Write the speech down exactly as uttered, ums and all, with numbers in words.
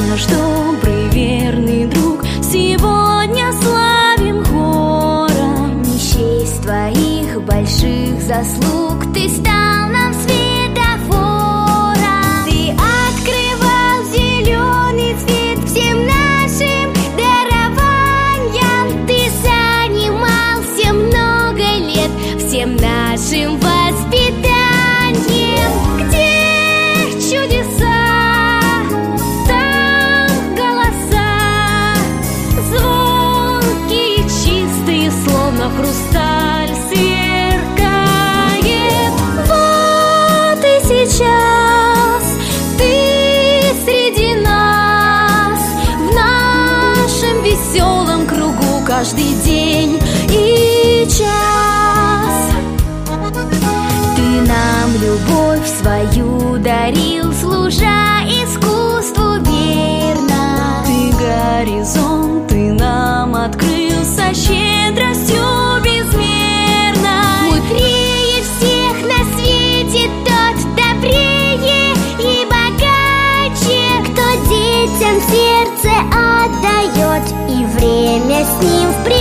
наш добрый верный друг, сегодня славим хором. Не счесть твоих больших заслуг, ты стал нам светофором. Ты открывал зеленый цвет всем нашим дарованиям. Ты занимался много лет всем нашим воспитанием. Где чудеса, там голоса, звонкие, чистые, словно хрусталь сверкает. Вот и сейчас ты среди нас, в нашем веселом кругу каждый день и час. Ты нам любовь свою дарил, служа искусству верно. Ты горизонты нам открыл со щедростью безмерной. Мудрее всех на свете тот, добрее и богаче, кто детям сердце отдает и время с ним в